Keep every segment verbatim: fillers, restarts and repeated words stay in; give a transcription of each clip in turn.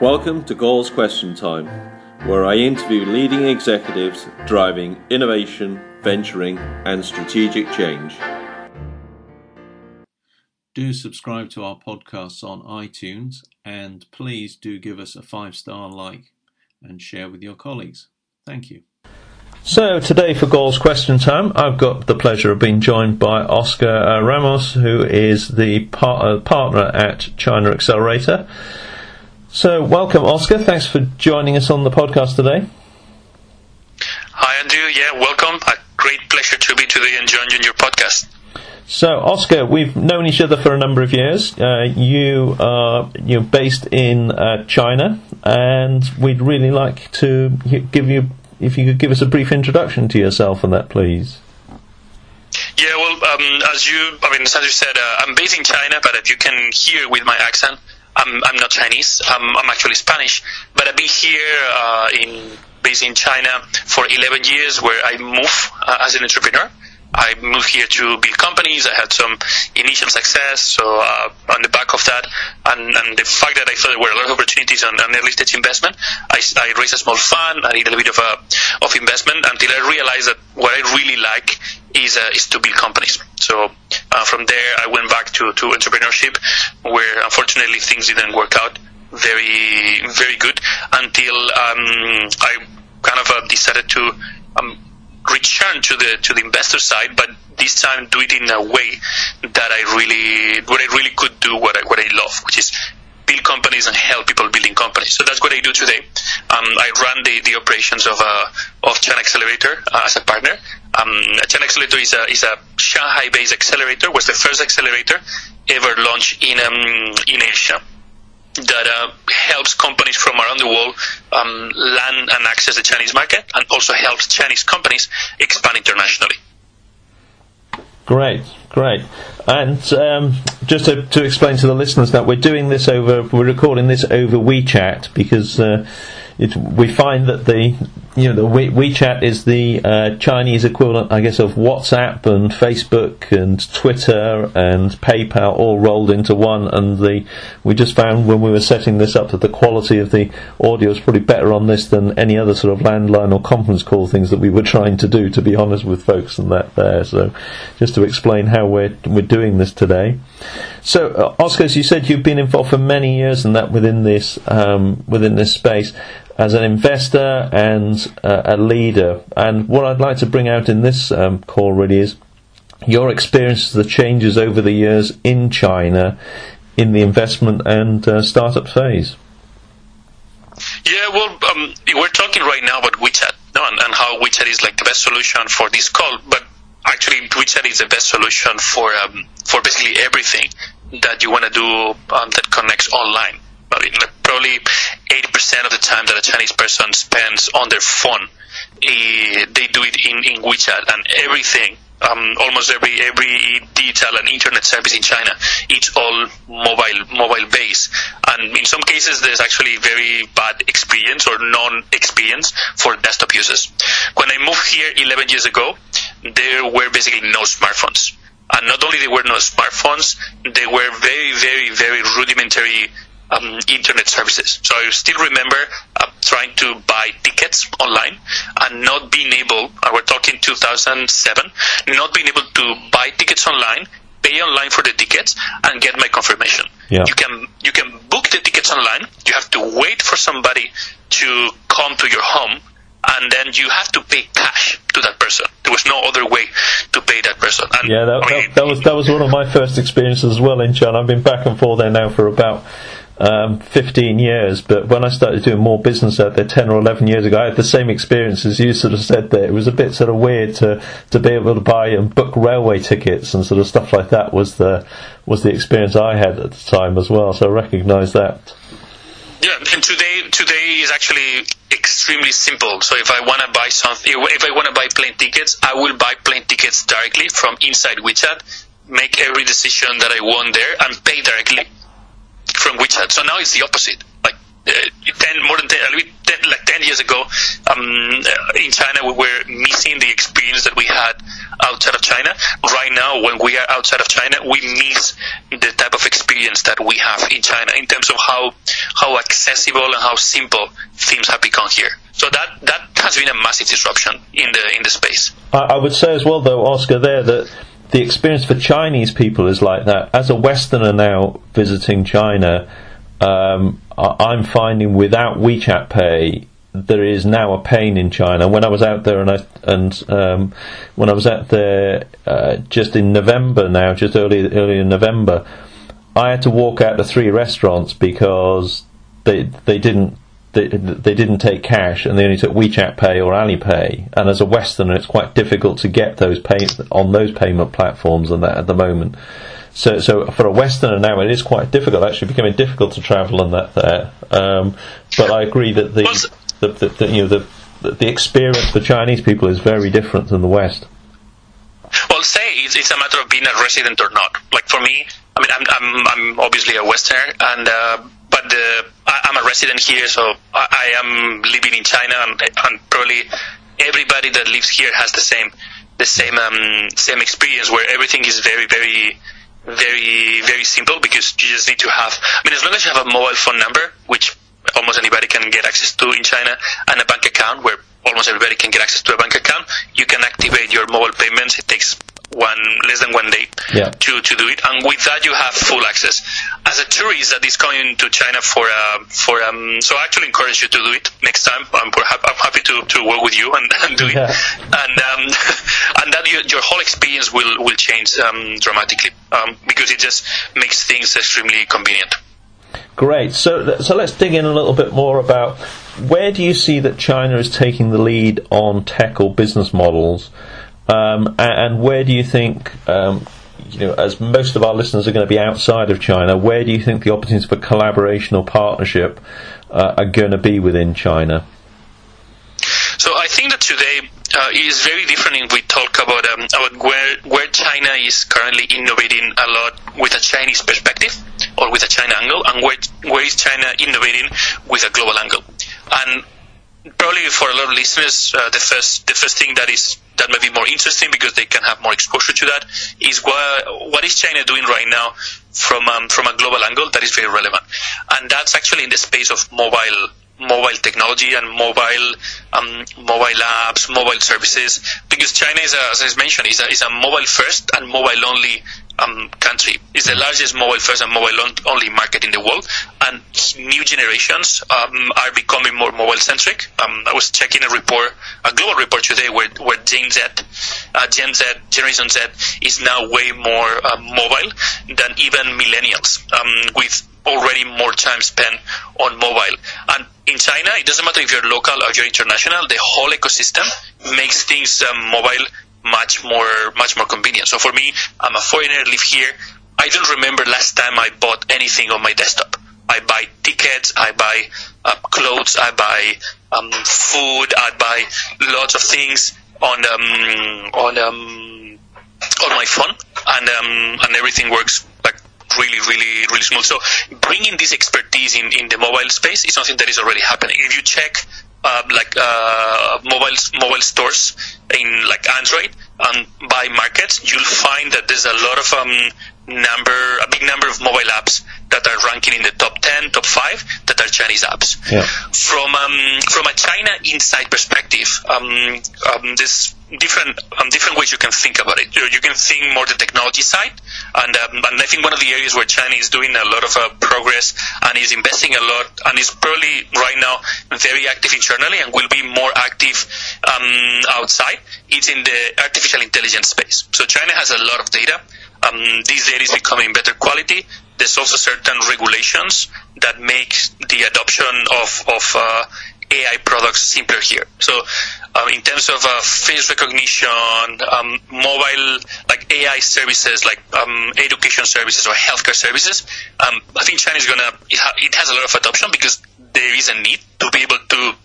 Welcome to Goals Question Time, where I interview leading executives driving innovation, venturing, and strategic change. Do subscribe to our podcasts on iTunes, and please do give us a five-star like and share with your colleagues. Thank you. So today for Goals Question Time, I've got the pleasure of being joined by Oscar uh, Ramos, who is the par- uh, partner at China Accelerator. So welcome, Oscar. Thanks for joining us on the podcast today. Hi, Andrew. Yeah, welcome. A great pleasure to be today and join you in your podcast. So, Oscar, we've known each other for a number of years. Uh, you are you're based in uh, China, and we'd really like to give you, if you could give us a brief introduction to yourself and that, please. Yeah, well, um, as you, I mean, as you said, uh, I'm based in China, but if you can hear with my accent, I'm I'm not Chinese. I'm I'm actually Spanish, but I've been here uh, in based in China for eleven years, where I moved uh, as an entrepreneur. I moved here to build companies. I had some initial success, so uh, on the back of that, and, and the fact that I thought there were a lot of opportunities on, on early stage investment, I, I raised a small fund. I did a little bit of a, of investment until I realized that what I really like is uh, is to build companies. So uh, from there, I went back to, to entrepreneurship, where unfortunately things didn't work out very very good until um, I kind of uh, decided to. Um, return to the to the investor side, but this time do it in a way that I really what I really could do what I what I love, which is build companies and help people building companies. So that's what I do today. Um, I run the, the operations of uh, of China Accelerator uh, as a partner. Um, China Accelerator is a is a Shanghai-based accelerator. Was the first accelerator ever launched in um, in Asia that uh, helps companies from around the world um, land and access the Chinese market, and also helps Chinese companies expand internationally. Great, great. And um, just to, to explain to the listeners that we're doing this over, we're recording this over WeChat because uh, it, we find that the you know the We, WeChat is the uh, Chinese equivalent, I guess, of WhatsApp and Facebook and Twitter and PayPal all rolled into one. And the we just found when we were setting this up that the quality of the audio is probably better on this than any other sort of landline or conference call things that we were trying to do, to be honest with folks and that there. So just to explain how we're we're doing this today. So uh, Oscar, as you said, you've been involved for many years in that within this um, within this space, as an investor and uh, a leader. And what I'd like to bring out in this um, call really is your experience of the changes over the years in China in the investment and uh, startup phase. Yeah, well, um, we're talking right now about WeChat, no, and, and how WeChat is like the best solution for this call, but actually WeChat is the best solution for um, for basically everything that you want to do um, that connects online. I mean, like probably eighty percent of the time that a Chinese person spends on their phone, uh, they do it in, in WeChat, and everything, um, almost every every digital and internet service in China, it's all mobile mobile based. And in some cases, there's actually very bad experience or non-experience for desktop users. When I moved here eleven years ago, there were basically no smartphones. And not only there were no smartphones, they were very, very, very rudimentary Um, internet services. So I still remember uh, trying to buy tickets online and not being able, uh, we're talking two thousand seven, not being able to buy tickets online, pay online for the tickets, and get my confirmation. Yeah. You can you can book the tickets online, you have to wait for somebody to come to your home, and then you have to pay cash to that person. There was no other way to pay that person. And, yeah, that, I mean, that, that was that was one of my first experiences as well in China. I've been back and forth there now for about Um, fifteen years, but when I started doing more business out there ten or eleven years ago, I had the same experience as you sort of said there. It was a bit sort of weird to, to be able to buy and book railway tickets and sort of stuff like that was the was the experience I had at the time as well, so I recognise that. Yeah, and today today is actually extremely simple. So if I want to buy something, if I want to buy plane tickets, I will buy plane tickets directly from inside WeChat, make every decision that I want there, and pay directly from WeChat. So now it's the opposite. Like uh, ten, more than ten, ten, like ten years ago, um, in China, we were missing the experience that we had outside of China. Right now, when we are outside of China, we miss the type of experience that we have in China in terms of how how accessible and how simple things have become here. So that that has been a massive disruption in the in the space. I, I would say as well, though, Oscar, there that the experience for Chinese people is like that. As a Westerner now visiting China, um, I'm finding without WeChat Pay, there is now a pain in China. When I was out there, and I and um, when I was out there uh, just in November now, just early early in November, I had to walk out to three restaurants because they they didn't. They, they didn't take cash, and they only took WeChat Pay or Alipay. And as a Westerner, it's quite difficult to get those pay on those payment platforms and that at the moment. So, so for a Westerner now, it is quite difficult. Actually, becoming difficult to travel and that there. Um, but I agree that the, the, the, the you know the the experience for Chinese people is very different than the West. Well, say it's, it's a matter of being a resident or not. Like for me, I mean, I'm I'm, I'm obviously a Westerner, and. Uh, But the, I, I'm a resident here, so I, I am living in China, and, and probably everybody that lives here has the same, the same, um, same experience where everything is very, very, very, very simple because you just need to have. I mean, as long as you have a mobile phone number, which almost anybody can get access to in China, and a bank account where almost everybody can get access to a bank account, you can activate your mobile payments. It takes one less than one day yeah. to, to do it, and with that you have full access. As a tourist that is coming to China for uh, for um, so I actually encourage you to do it next time. I'm, I'm happy to, to work with you and, and do it, yeah. and um, and that you, your whole experience will will change um, dramatically um, because it just makes things extremely convenient. Great. So so let's dig in a little bit more about where do you see that China is taking the lead on tech or business models. Um, and where do you think, um, you know, as most of our listeners are going to be outside of China, where do you think the opportunities for collaboration or partnership uh, are going to be within China? So I think that today uh, is very different if we talk about um, about where where China is currently innovating a lot with a Chinese perspective or with a China angle, and where where is China innovating with a global angle. And probably for a lot of listeners, uh, the first the first thing that is that may be more interesting because they can have more exposure to that is what what is China doing right now from um, from a global angle that is very relevant, and that's actually in the space of mobile mobile technology and mobile um, mobile apps, mobile services. Because China is, a, as I mentioned, is a, is a mobile first and mobile only um, country. It's the largest mobile first and mobile only market in the world, and new generations um, are becoming more mobile centric. Um, I was checking a report, a global report today, where where Gen Z, uh, Gen Z, Generation Z is now way more uh, mobile than even millennials, um, with already more time spent on mobile. And in China, it doesn't matter if you're local or you're international, the whole ecosystem makes things um, mobile much more much more convenient. So for me, I'm a foreigner, live here. I don't remember last time I bought anything on my desktop. I buy tickets, I buy uh, clothes, I buy um, food, I buy lots of things on um, on um, on my phone, and um, and everything works like really, really, really smooth. So bringing this expertise in, in the mobile space is something that is already happening. If you check uh, like uh, mobile mobile stores in like Android and by markets, you'll find that there's a lot of um, number, a big number of mobile apps that are ranking in the top ten, top five that are Chinese apps. Yeah. From um, from a China inside perspective, um, um, there's different um, different ways you can think about it. You, you can think more the technology side, and um, and I think one of the areas where China is doing a lot of uh, progress and is investing a lot and is probably right now very active internally and will be more active um, outside. It's in the artificial intelligence space. So China has a lot of data. Um, this data is becoming better quality. There's also certain regulations that make the adoption of, of uh, A I products simpler here. So um, in terms of uh, face recognition, um, mobile, like A I services, like um, education services or healthcare services, um, I think China is going to, it, ha- it has a lot of adoption because there is a need to be able to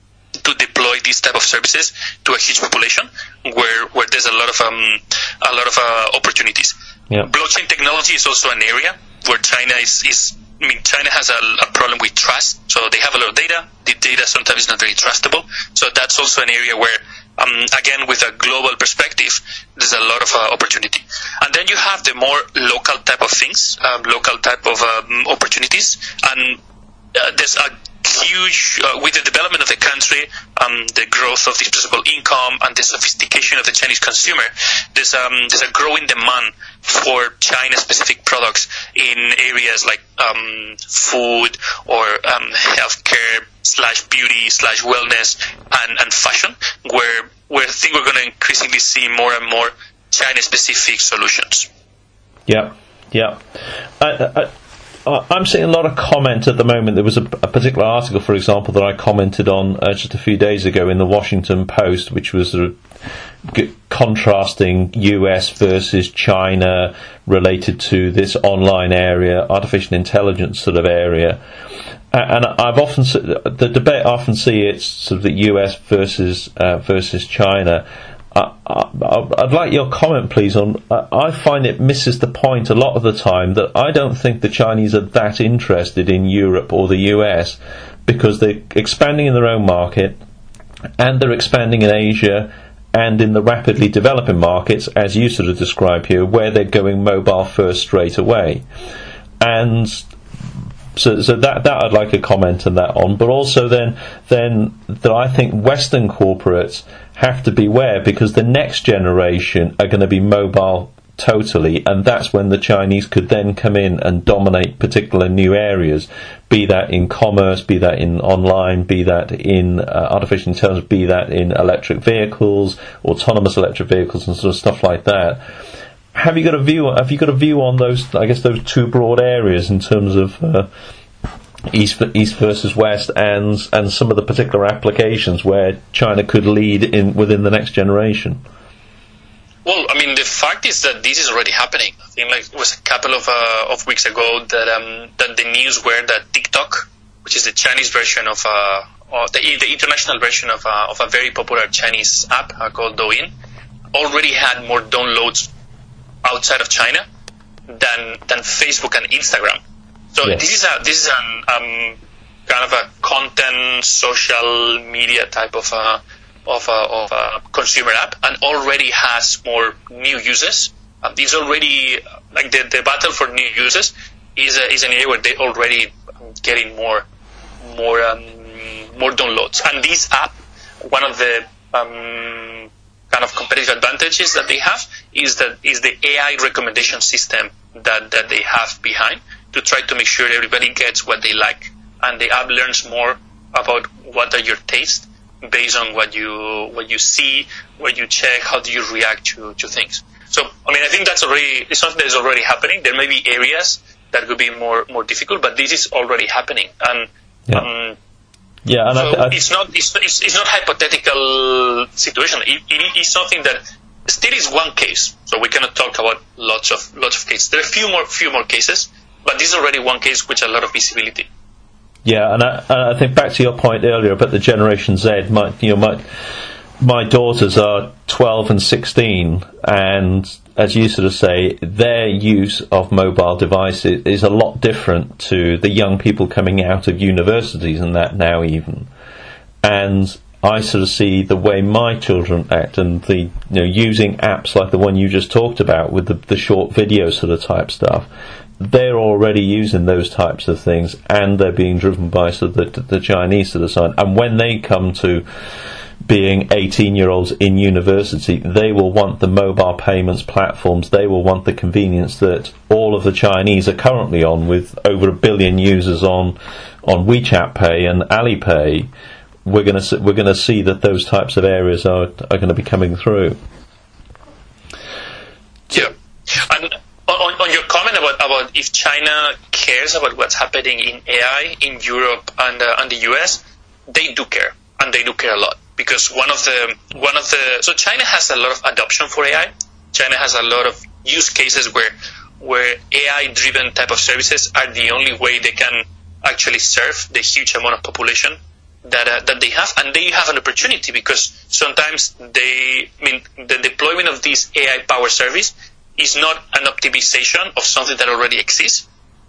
to deploy these type of services to a huge population where, where there's a lot of um, a lot of uh, opportunities. Yeah. Blockchain technology is also an area where China is, is I mean, China has a, a problem with trust. So they have a lot of data. The data sometimes is not very trustable. So that's also an area where, um, again, with a global perspective, there's a lot of uh, opportunity. And then you have the more local type of things, um, local type of um, opportunities. And uh, there's a huge, uh, with the development of the country, um, the growth of disposable income and the sophistication of the Chinese consumer, there's, um, there's a growing demand for China-specific products in areas like um, food or um, healthcare slash beauty slash wellness and, and fashion, where, where I think we're going to increasingly see more and more China-specific solutions. Yeah, yeah. I, I, I'm seeing a lot of comment at the moment. There was a, a particular article, for example, that I commented on uh, just a few days ago in the Washington Post, which was sort of g- contrasting U S versus China related to this online area, artificial intelligence sort of area. And I've often the debate I often see it's sort of the U S versus uh, versus China. I, I, I'd like your comment, please, on. I find it misses the point a lot of the time that I don't think the Chinese are that interested in Europe or the U S because they're expanding in their own market and they're expanding in Asia and in the rapidly developing markets, as you sort of describe here, where they're going mobile first straight away. And So, so that that I'd like a comment on that on, but also then then that I think Western corporates have to beware because the next generation are going to be mobile totally, and that's when the Chinese could then come in and dominate particular new areas, be that in commerce, be that in online, be that in uh, artificial intelligence, be that in electric vehicles, autonomous electric vehicles, and sort of stuff like that. Have you got a view? Have you got a view on those? I guess those two broad areas in terms of uh, east, east versus west, and and some of the particular applications where China could lead in within the next generation. Well, I mean, the fact is that this is already happening. I think like it was a couple of uh, of weeks ago that um, that the news were that TikTok, which is the Chinese version of uh, or the the international version of uh, of a very popular Chinese app uh, called Douyin, already had more downloads outside of China than than Facebook and Instagram. So yes. this is a this is an um, kind of a content social media type of a of a, of a consumer app, and already has more new users. Um, it's already like the, the battle for new users is a, is an area where they're already getting more more um, more downloads. And this app, one of the um, kind of competitive advantages that they have is that is the A I recommendation system that, that they have behind to try to make sure everybody gets what they like, and the app learns more about what are your tastes based on what you what you see, what you check, how do you react to, to things. So I mean I think that's already it's something that is already happening. There may be areas that could be more, more difficult, but this is already happening. And yeah. um Yeah, and so I th- I th- it's not it's, it's it's not hypothetical situation. It, it is something that still is one case. So we cannot talk about lots of lots of cases. There are a few more few more cases, but this is already one case with a lot of visibility. Yeah, and I, and I think back to your point earlier about the Generation Z. My you know my my daughters are twelve and sixteen, and as you sort of say, their use of mobile devices is a lot different to the young people coming out of universities and that now even. And I sort of see the way my children act, and the you know using apps like the one you just talked about with the, the short video sort of type stuff. They're already using those types of things, and they're being driven by sort of the, the Chinese sort of side. And when they come to being eighteen-year-olds in university, they will want the mobile payments platforms. They will want the convenience that all of the Chinese are currently on, with over a billion users on on WeChat Pay and Alipay. We're going to we're going to see that those types of areas are are going to be coming through. Yeah, and on, on your comment about, about if China cares about what's happening in A I in Europe and uh, and the U S, they do care, and they do care a lot. Because one of the one of the so China has a lot of adoption for A I. China has a lot of use cases where where A I-driven type of services are the only way they can actually serve the huge amount of population that uh, that they have, and they have an opportunity because sometimes they I mean the deployment of this A I power service is not an optimization of something that already exists,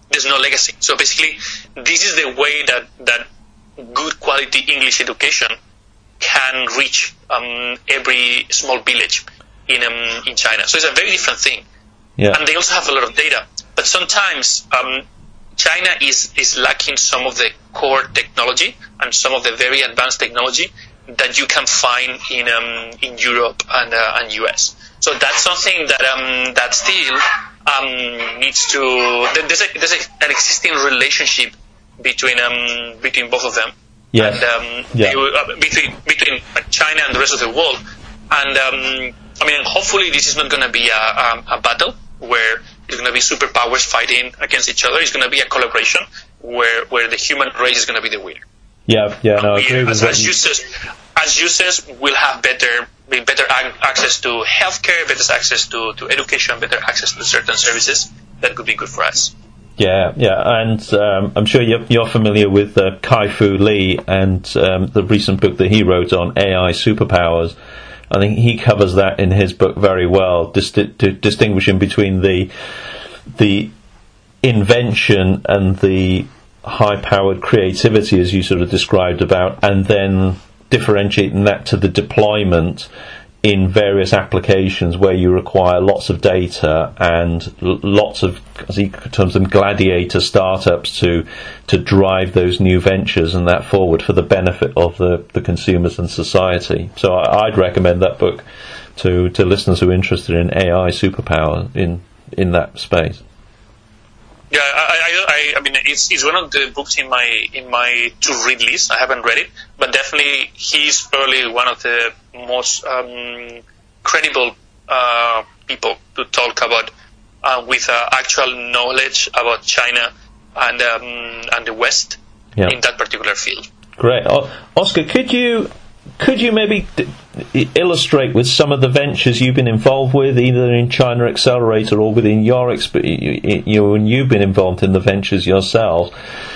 there's no legacy. So basically, this is the way that, that good quality English education can reach um, every small village in um, in China. So it's a very different thing. Yeah. And they also have a lot of data. But sometimes um, China is, is lacking some of the core technology and some of the very advanced technology that you can find in um, in Europe and uh, and U S. So that's something that um, that still um, needs to. There's a, there's a, an existing relationship between um, between both of them. Yes. And um, yeah. they, uh, between between China and the rest of the world. And um, I mean, hopefully this is not going to be a, a, a battle where it's going to be superpowers fighting against each other. It's going to be a collaboration where where the human race is going to be the winner. Yeah, yeah, no, I we, agree with as, that. as users, as users, we'll have better, better access to healthcare, better access to, to education, better access to certain services that could be good for us. Yeah, yeah, and um, I'm sure you're, you're familiar with uh, Kai-Fu Lee and um, the recent book that he wrote on A I superpowers. I think he covers that in his book very well, disti- to distinguishing between the the invention and the high-powered creativity, as you sort of described about, and then differentiating that to the deployment in various applications where you require lots of data and l- lots of, as he terms them, gladiator startups to to drive those new ventures and that forward for the benefit of the, the consumers and society. So I, I'd recommend that book to, to listeners who are interested in A I superpower in in that space. Yeah, I, I, I, I mean, it's it's one of the books in my in my to-read list. I haven't read it, but definitely he's probably one of the most um, credible uh, people to talk about uh, with uh, actual knowledge about China and um, and the West yeah. in that particular field. Great, o- Oscar. Could you could you maybe d- illustrate with some of the ventures you've been involved with, either in China Accelerator or within your experience, you know, when you've been involved in the ventures yourselves?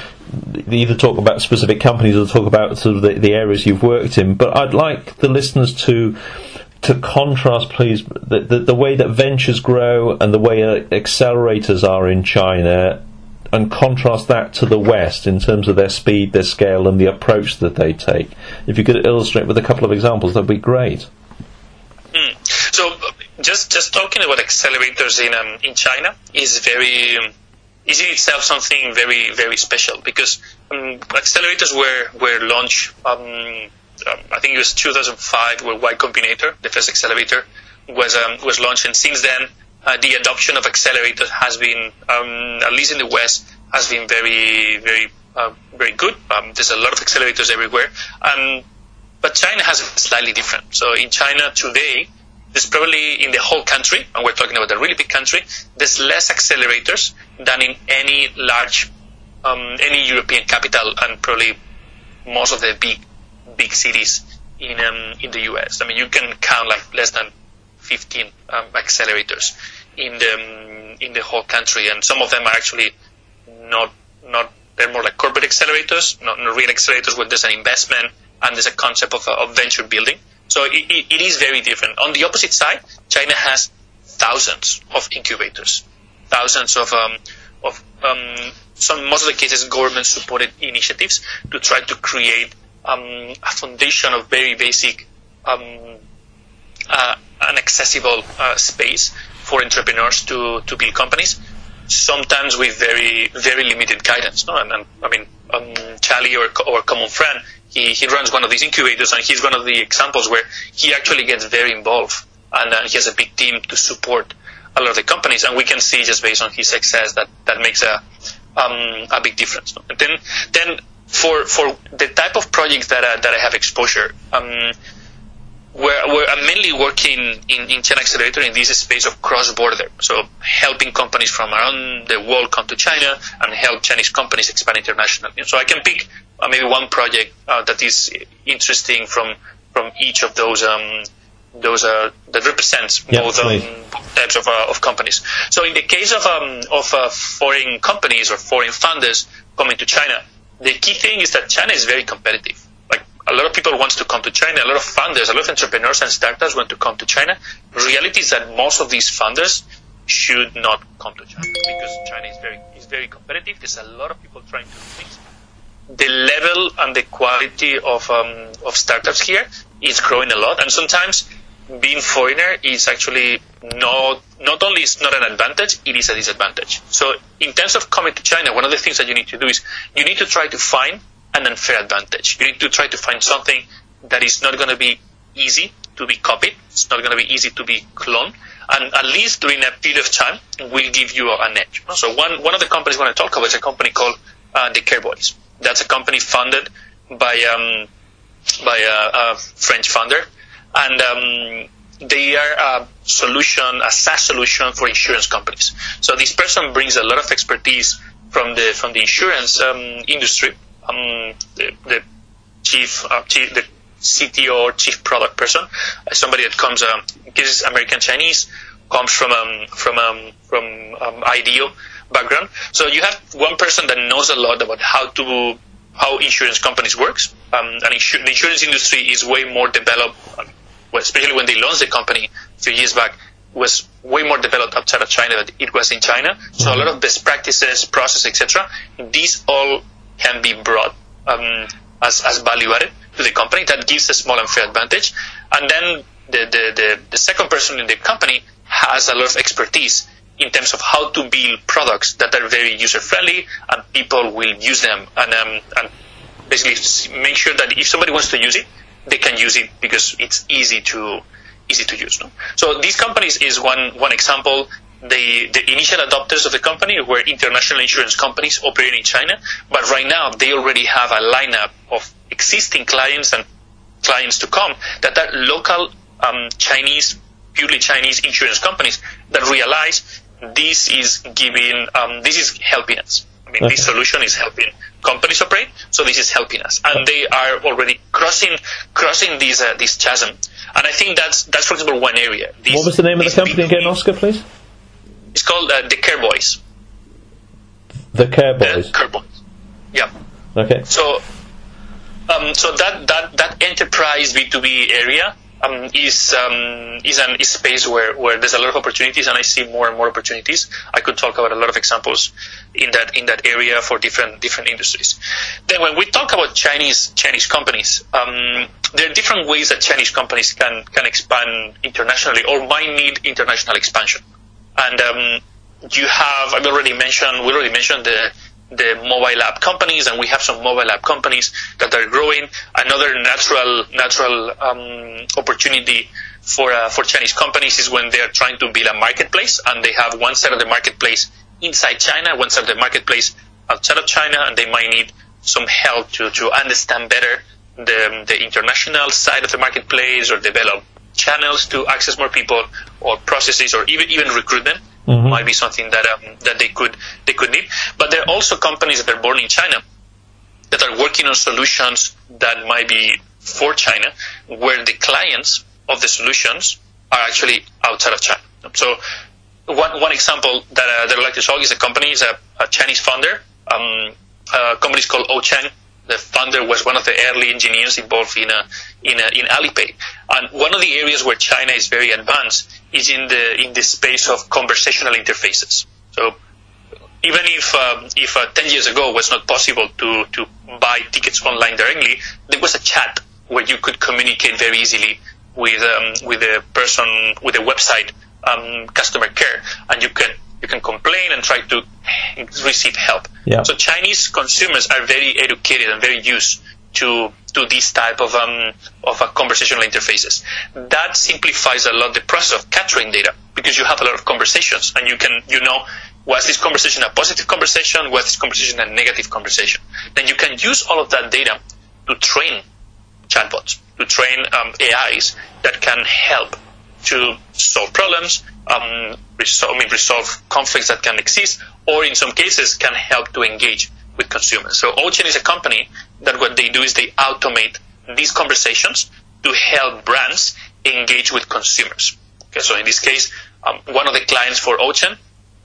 Either talk about specific companies or talk about sort of the, the areas you've worked in. But I'd like the listeners to to contrast, please, the, the, the way that ventures grow and the way accelerators are in China, and contrast that to the West in terms of their speed, their scale, and the approach that they take. If you could illustrate with a couple of examples, that'd be great. Mm. So, just just talking about accelerators in um, in China is very um, is in itself something very very special, because um, accelerators were were launched. Um, um, I think it was two thousand five, where Y Combinator, the first accelerator, was um, was launched, and since then. Uh, the adoption of accelerators has been, um, at least in the West, has been very, very, uh, very good. Um, there's a lot of accelerators everywhere, um, but China has it slightly different. So in China today, there's probably in the whole country, and we're talking about a really big country, there's less accelerators than in any large, um, any European capital, and probably most of the big, big cities in um, in the U S. I mean, you can count like less than fifteen um, accelerators in the um, in the whole country, and some of them are actually not not they're more like corporate accelerators, not, not real accelerators where there's an investment and there's a concept of, of venture building. So it, it, it is very different. On the opposite side, China has thousands of incubators, thousands of um, of um, some most of the cases government supported initiatives to try to create um, a foundation of very basic. Um, uh, an accessible uh, space for entrepreneurs to, to build companies, sometimes with very very limited guidance. No? And, and I mean, um, Charlie, or our common friend, he, he runs one of these incubators, and he's one of the examples where he actually gets very involved, and uh, he has a big team to support a lot of the companies, and we can see just based on his success that, that makes a um, a big difference. No? And then then for for the type of projects that uh, that I have exposure. Um, We're, we're I'm mainly working in, in China Accelerator in this space of cross-border, so helping companies from around the world come to China and help Chinese companies expand internationally. So I can pick uh, maybe one project uh, that is interesting from from each of those um, those uh, that represents yep, both um, types of uh, of companies. So in the case of um, of uh, foreign companies or foreign funders coming to China, the key thing is that China is very competitive. A lot of people want to come to China. A lot of funders, a lot of entrepreneurs and startups want to come to China. The reality is that most of these funders should not come to China, because China is very is very competitive. There's a lot of people trying to do things. The level and the quality of um, of startups here is growing a lot, and sometimes being foreigner is actually not not only is not an advantage, it is a disadvantage. So in terms of coming to China, one of the things that you need to do is you need to try to find an unfair advantage. You need to try to find something that is not going to be easy to be copied. It's not going to be easy to be cloned. And at least during a period of time, will give you an edge. So one, one of the companies I want to talk about is a company called uh, the Careboys. That's a company funded by um, by a, a French founder. And um, they are a solution, a SaaS solution for insurance companies. So this person brings a lot of expertise from the from the insurance um, industry. Um, the, the chief, uh, chief, the C T O or chief product person, uh, somebody that comes, um, is American Chinese, comes from um, from um, from um, I D E O background. So you have one person that knows a lot about how to how insurance companies works. Um, and insur- the insurance industry is way more developed, um, especially when they launched the company a few years back, was way more developed outside of China than it was in China. So a lot of best practices, process, et cetera. These all can be brought um, as as value added to the company. That gives a small unfair advantage. And then the, the, the, the second person in the company has a lot of expertise in terms of how to build products that are very user-friendly and people will use them, and, um, and basically make sure that if somebody wants to use it, they can use it because it's easy to easy to use. No? So these companies is one one example. The, the initial adopters of the company were international insurance companies operating in China, but right now they already have a lineup of existing clients and clients to come that are local um, Chinese, purely Chinese insurance companies that realize this is giving, um, this is helping us. I mean, okay. This solution is helping companies operate, so this is helping us, and they are already crossing crossing this uh, this chasm. And I think that's that's for example one area. This, what was the name of the company again, Oscar, please? It's called uh, the Careboys. The Careboys. The Careboys. Yeah. Okay. So, um, so that, that, that enterprise B two B area um, is um, is an is space where, where there's a lot of opportunities, and I see more and more opportunities. I could talk about a lot of examples in that in that area for different different industries. Then, when we talk about Chinese Chinese companies, um, there are different ways that Chinese companies can can expand internationally or might need international expansion. And um, you have, I've already mentioned, we already mentioned the the mobile app companies, and we have some mobile app companies that are growing. Another natural natural um, opportunity for uh, for Chinese companies is when they are trying to build a marketplace, and they have one side of the marketplace inside China, one side of the marketplace outside of China, and they might need some help to, to understand better the the international side of the marketplace, or develop channels to access more people, or processes, or even even recruitment. Mm-hmm. Might be something that um, that they could they could need. But there are also companies that are born in China that are working on solutions that might be for China, where the clients of the solutions are actually outside of China. So one one example that uh, that I'd like to talk is a company is a, a Chinese founder. Um, a company is called Ouchen. The founder was one of the early engineers involved in a, in a, in Alipay. And one of the areas where China is very advanced is in the in the space of conversational interfaces. So even if um, if uh, ten years ago it was not possible to, to buy tickets online directly, there was a chat where you could communicate very easily with um, with a person with a website um, customer care, and you can you can complain and try to receive help. Yeah. So Chinese consumers are very educated and very used to to this type of um of uh, conversational interfaces. That simplifies a lot the process of capturing data, because you have a lot of conversations, and you can you know was this conversation a positive conversation, was this conversation a negative conversation. Then you can use all of that data to train chatbots, to train um, A Is that can help to solve problems, um, resolve, I mean, resolve conflicts that can exist, or in some cases can help to engage with consumers. So Ouchen is a company that what they do is they automate these conversations to help brands engage with consumers. Okay, so in this case, um, one of the clients for Ouchen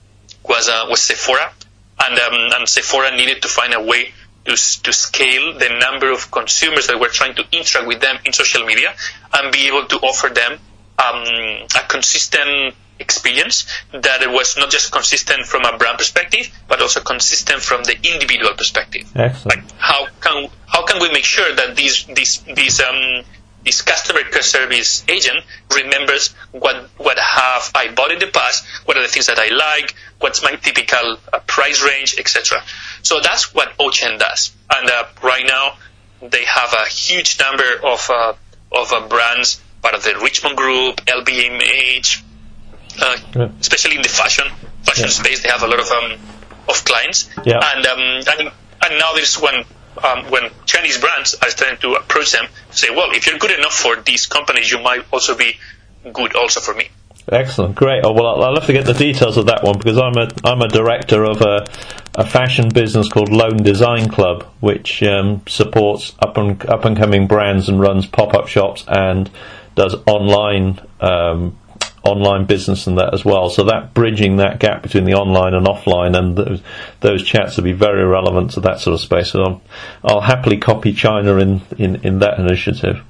was uh, was Sephora, and um, and Sephora needed to find a way to to scale the number of consumers that were trying to interact with them in social media, and be able to offer them um, a consistent experience, that it was not just consistent from a brand perspective, but also consistent from the individual perspective. Excellent. Like how can how can we make sure that these these these um this customer care service agent remembers what what have I bought in the past, what are the things that I like, what's my typical uh, price range, et cetera. So that's what Ochen does, and uh, right now they have a huge number of uh, of uh, brands, part of the Richmond Group, L V M H, uh, yeah. especially in the fashion fashion yeah. space. They have a lot of um, of clients, yeah. and um, and and now there's one. Um, when Chinese brands are starting to approach them, say, well, if you're good enough for these companies, you might also be good also for me. Excellent, great. Oh, well, I'll have to get the details of that one, because I'm a I'm a director of a a fashion business called Lone Design Club, which um, supports up and up and coming brands and runs pop up shops and does online um, online business and that as well. So that bridging that gap between the online and offline, and those, those chats will be very relevant to that sort of space. So I'll, I'll happily copy China in, in, in that initiative.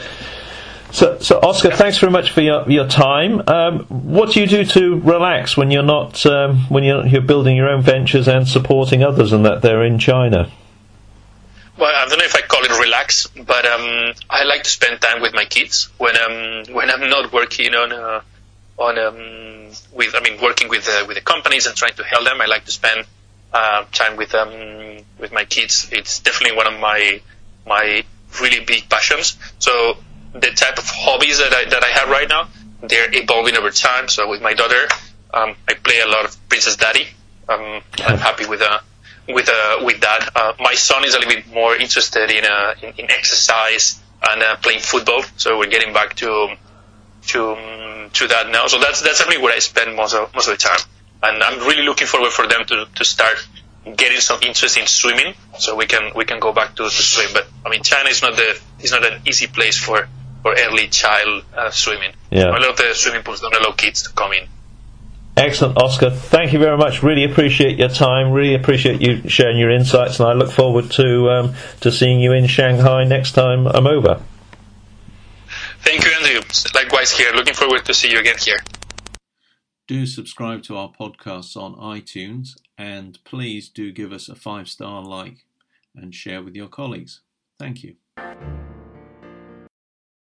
So, so Oscar, thanks very much for your your time. Um, what do you do to relax when you're not um, when you're you're building your own ventures and supporting others, and that they're in China? Well, I don't know if I call it relax, but um, I like to spend time with my kids when I'm when I'm not working on uh, on um, with I mean working with uh, with the companies and trying to help them. I like to spend uh, time with um with my kids. It's definitely one of my my really big passions. So the type of hobbies that I that I have right now, they're evolving over time. So with my daughter, um, I play a lot of Princess Daddy. Um, I'm happy with uh, with uh, with that. Uh, my son is a little bit more interested in uh, in, in exercise and uh, playing football. So we're getting back to to um, to that now. So that's that's definitely where I spend most of most of the time. And I'm really looking forward for them to, to start getting some interest in swimming, so we can we can go back to, to swim. But I mean, China is not the is not an easy place for. for early child uh, swimming. Yeah. A lot of the swimming pools don't allow kids to come in. Excellent, Oscar. Thank you very much. Really appreciate your time. Really appreciate you sharing your insights, and I look forward to um, to seeing you in Shanghai next time I'm over. Thank you, Andrew. Likewise here. Looking forward to see you again here. Do subscribe to our podcasts on iTunes, and please do give us a five-star like and share with your colleagues. Thank you.